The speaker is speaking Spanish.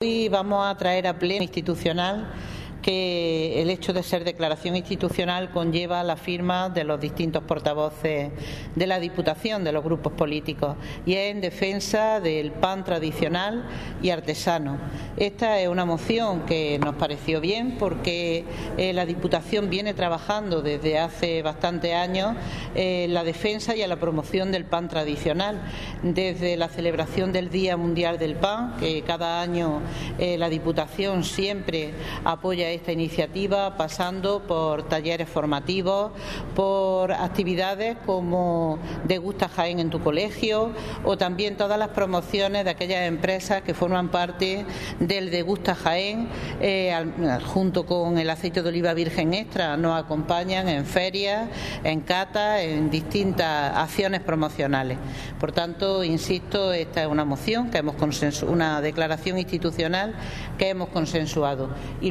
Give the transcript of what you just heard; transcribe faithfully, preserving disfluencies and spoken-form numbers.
Hoy vamos a traer a pleno institucional que el hecho de ser declaración institucional conlleva la firma de los distintos portavoces de la Diputación, de los grupos políticos, y es en defensa del pan tradicional y artesano. Esta es una moción que nos pareció bien porque eh, la Diputación viene trabajando desde hace bastantes años en eh, la defensa y en la promoción del pan tradicional, desde la celebración del Día Mundial del Pan, que cada año eh, la Diputación siempre apoya esta iniciativa, pasando por talleres formativos, por actividades como Degusta Jaén en tu colegio, o también todas las promociones de aquellas empresas que forman parte del Degusta Jaén, eh, junto con el aceite de oliva virgen extra, nos acompañan en ferias, en catas, en distintas acciones promocionales. Por tanto, insisto, esta es una moción que hemos consensuado, una declaración institucional que hemos consensuado. Y